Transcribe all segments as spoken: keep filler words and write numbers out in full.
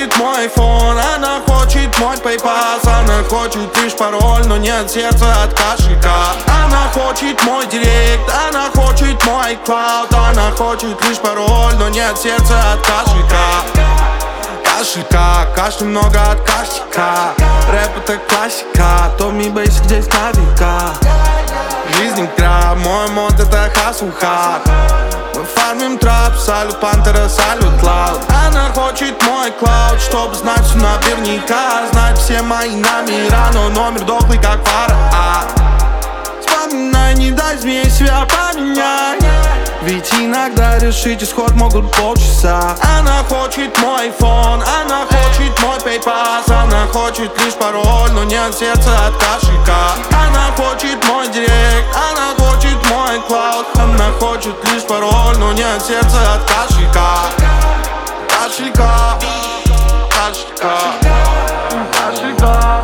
хочет мой фон, она хочет мой PayPal. Она хочет лишь пароль, но нет сердца от кошелька. Она хочет мой директ, она хочет мой клауд. Она хочет лишь пароль, но нет сердца от кошелька. Кошелька, кашля много от кашляка. Рэп это классика, Томми Бейсик здесь на века. Жизнь игра, мой мод это хасл хард. Мы фармим трап, салют пантера, салют клауд. Она хочет мой клауд, чтобы знать все наверняка. Знать все мои номера, но номер дохлый как фара. а. Вспоминай, не дай змей себя поменять. Ведь иногда решить исход могут полчаса. Она хочет мой фон, она хочет мой PayPal. Она хочет лишь пароль, но нет сердца от кошелька. Она хочет мой директ, она хочет мой клауд. Она хочет лишь пароль, но нет сердца от кошелька. Кошелька, кошелька, кошелька.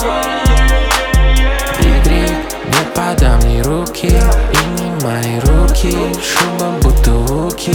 Игры, не подам мне руки, и не мои руки. Шума будто луки,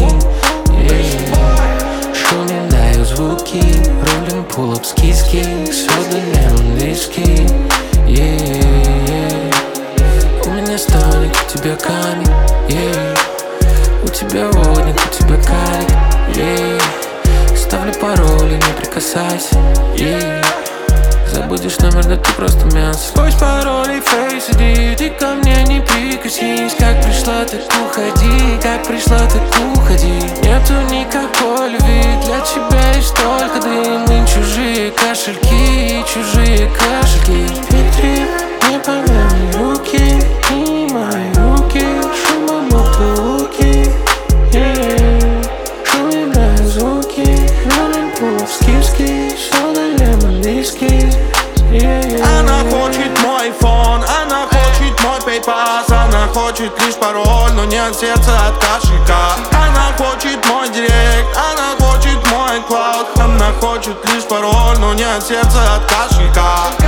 yeah. Шумим, даю звуки, рулим пулап с киски. Сода, лемон, виски, yeah. У меня столик, у тебя камень, yeah. У тебя водник, у тебя карик, yeah. Ставлю пароли, не прикасайся, yeah. Забудешь номер, да ты просто мясо. Пусть пароли, фейс, иди, ты ко мне не прикоснись. Как пришла, так уходи, как пришла, так уходи. Нету никакой любви, для тебя есть только дым. Мы чужие кошельки, чужие кошельки. Ветри, не помяни руки, и мои руки. Шума будто луки, yeah. Шумим, даю звуки, ролим пулов с киски. Сода, лемон, виски. Она хочет мой фон, она хочет мой PayPal. Она хочет лишь пароль, но нет сердца от кошелька. Она хочет мой директ, она хочет мой клауд. Она хочет лишь пароль, но нет сердца от кошелька.